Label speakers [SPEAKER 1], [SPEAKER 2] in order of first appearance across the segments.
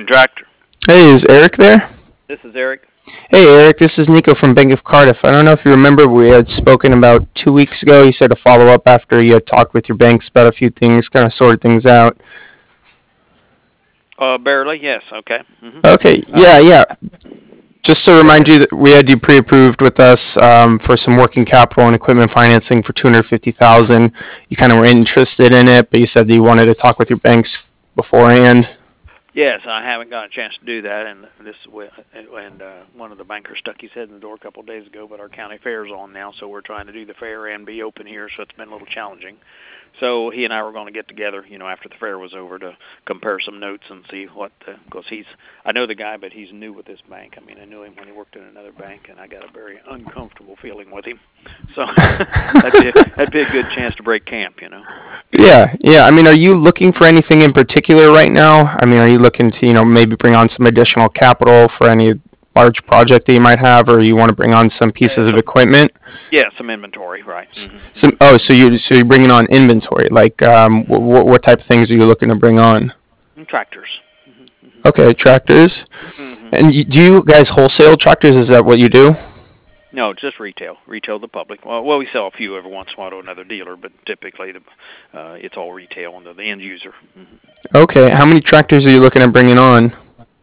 [SPEAKER 1] Tractor.
[SPEAKER 2] Hey, is Eric there?
[SPEAKER 1] This is Eric.
[SPEAKER 2] Hey, Eric, this is Nico from Bank of Cardiff. I don't know if you remember, we had spoken about 2 weeks ago. You said to follow up after you had talked with your banks about a few things, kind of sorted things out.
[SPEAKER 1] Barely, yes. Okay.
[SPEAKER 2] Okay, yeah. Just to remind you that we had you pre-approved with us for some working capital and equipment financing for 250,000. You kind of were interested in it, but you said that you wanted to talk with your banks beforehand.
[SPEAKER 1] Yes, I haven't got a chance to do that, and one of the bankers stuck his head in the door a couple of days ago. But our county fair's on now, so we're trying to do the fair and be open here. So it's been a little challenging. So he and I were going to get together, after the fair was over, to compare some notes and see what. Because I know the guy, but he's new with this bank. I mean, I knew him when he worked in another bank, and I got a very uncomfortable feeling with him. So that'd be a good chance to break camp.
[SPEAKER 2] Yeah. I mean, are you looking for anything in particular right now? I mean, are you looking to, maybe bring on some additional capital for any large project that you might have, or you want to bring on some pieces of equipment?
[SPEAKER 1] Yeah, some inventory, right.
[SPEAKER 2] So you're bringing on inventory. Like, what type of things are you looking to bring on?
[SPEAKER 1] Tractors.
[SPEAKER 2] Okay, tractors. And do you guys wholesale tractors? Is that what you do?
[SPEAKER 1] No, just retail to the public. Well, we sell a few every once in a while to another dealer, but typically it's all retail and the end user.
[SPEAKER 2] Okay, how many tractors are you looking at bringing on?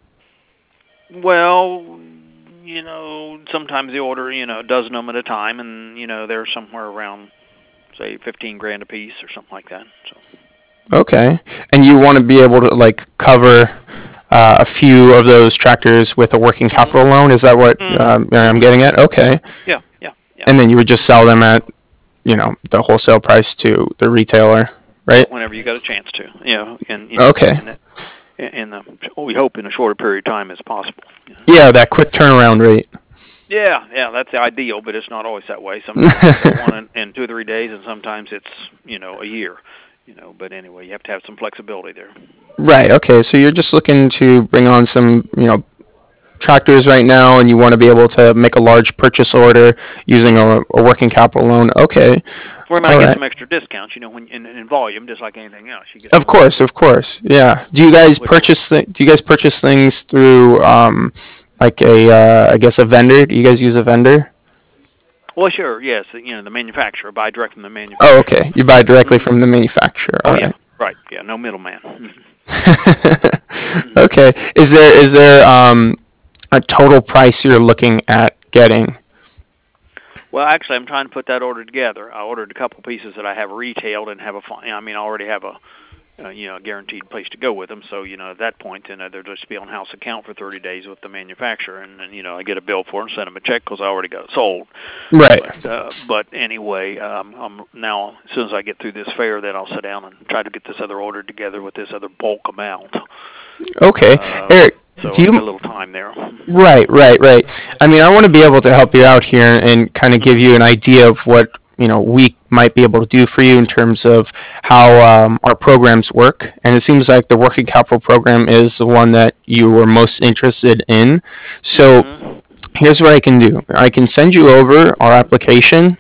[SPEAKER 1] Well, sometimes they order, a dozen of them at a time, and, they're somewhere around, say, $15,000 a piece or something like that. So.
[SPEAKER 2] Okay, and you want to be able to, cover a few of those tractors with a working capital loan? Is that what I'm getting at? Okay.
[SPEAKER 1] Yeah.
[SPEAKER 2] And then you would just sell them at, the wholesale price to the retailer, right?
[SPEAKER 1] Whenever you got a chance to,
[SPEAKER 2] Okay.
[SPEAKER 1] We hope in a shorter period of time as possible.
[SPEAKER 2] Yeah, that quick turnaround rate.
[SPEAKER 1] Yeah, that's the ideal, but it's not always that way. Sometimes it's one in 2 or 3 days, and sometimes it's, a year. But anyway, you have to have some flexibility there.
[SPEAKER 2] Right, okay, so you're just looking to bring on some, tractors right now, and you want to be able to make a large purchase order using a working capital loan. Okay.
[SPEAKER 1] We might get some extra discounts, when in volume, just like anything else. You get
[SPEAKER 2] of course, yeah. Do you guys purchase things through I guess a vendor? Do you guys use a vendor?
[SPEAKER 1] Well, sure, yes. The manufacturer. Buy direct from the manufacturer.
[SPEAKER 2] Oh, okay. You buy directly from the manufacturer. All right.
[SPEAKER 1] Yeah, right. Yeah, no middleman.
[SPEAKER 2] Okay. Is there a total price you're looking at getting?
[SPEAKER 1] Well, actually, I'm trying to put that order together. I ordered a couple pieces that I have retailed and I already have a guaranteed place to go with them. So, at that point, they'll just be on house account for 30 days with the manufacturer, and then, I get a bill for it and send them a check because I already got it sold.
[SPEAKER 2] Right.
[SPEAKER 1] But anyway, I'm now, as soon as I get through this fair, then I'll sit down and try to get this other order together with this other bulk amount.
[SPEAKER 2] Okay. Eric,
[SPEAKER 1] so do you a little time there?
[SPEAKER 2] Right. I mean, I want to be able to help you out here and kind of give you an idea of what we might be able to do for you in terms of how our programs work. And it seems like the working capital program is the one that you were most interested in. So here's what I can do. I can send you over our application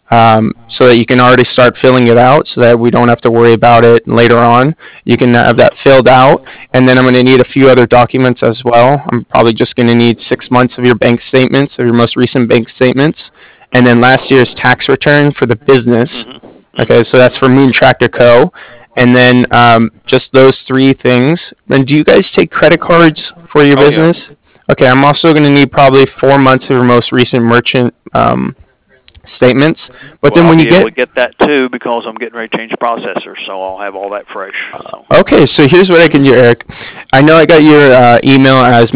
[SPEAKER 2] so that you can already start filling it out so that we don't have to worry about it later on. You can have that filled out, and then I'm going to need a few other documents as well. I'm probably just going to need 6 months of your bank statements, of your most recent bank statements, and then last year's tax return for the business. Okay, so that's for Moon Tractor Co. And then just those 3 things. And do you guys take credit cards for your business? Yeah. Okay, I'm also going to need probably 4 months of your most recent merchant statements. But then when you
[SPEAKER 1] get that too, because I'm getting ready to change processors, so I'll have all that fresh. So.
[SPEAKER 2] Okay, so here's what I can do, Eric. I know I got your email as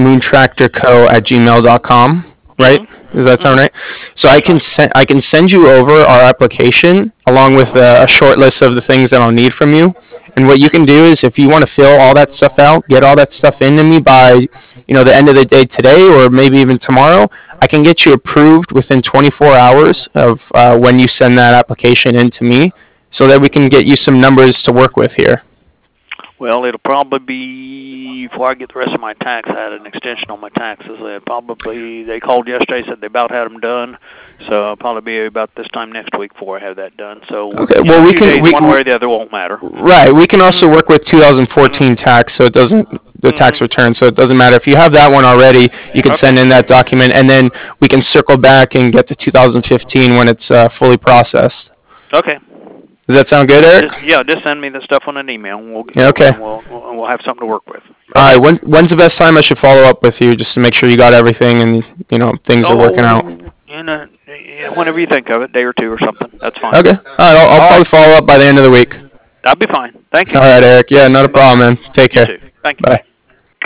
[SPEAKER 2] moontractorco@gmail.com, right? Does that sound right? So I can send you over our application along with a short list of the things that I'll need from you. And what you can do is, if you want to fill all that stuff out, get all that stuff into me by, the end of the day today, or maybe even tomorrow, I can get you approved within 24 hours of when you send that application in to me, so that we can get you some numbers to work with here.
[SPEAKER 1] Well, it'll probably be before I get the rest of my tax. I had an extension on my taxes. They called yesterday, said they about had them done. So it'll probably be about this time next week before I have that done. So
[SPEAKER 2] okay, well, one
[SPEAKER 1] way or the other won't matter.
[SPEAKER 2] Right. We can also work with 2014 tax, so it doesn't the tax return. So it doesn't matter if you have that one already. You can send in that document, and then we can circle back and get to 2015 when it's fully processed.
[SPEAKER 1] Okay.
[SPEAKER 2] Does that sound good, Eric?
[SPEAKER 1] Just send me the stuff on an email, and we'll have something to work with.
[SPEAKER 2] All right. When's the best time I should follow up with you, just to make sure you got everything and things are working out?
[SPEAKER 1] Whenever you think of it, day or two or something. That's fine.
[SPEAKER 2] Okay. All right. I'll probably follow up by the end of the week.
[SPEAKER 1] That'll be fine. Thank you.
[SPEAKER 2] All right, Eric. Yeah, not a problem, man. Take care.
[SPEAKER 1] You too. Thank you.
[SPEAKER 2] Bye.